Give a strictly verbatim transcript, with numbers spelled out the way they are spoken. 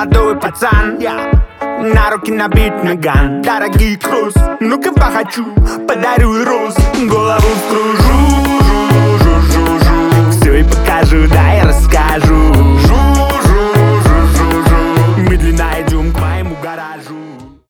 молодой пацан, я на руки набит наган. Дорогий круз, ну-ка похочу, подарю роз. Голову вкруг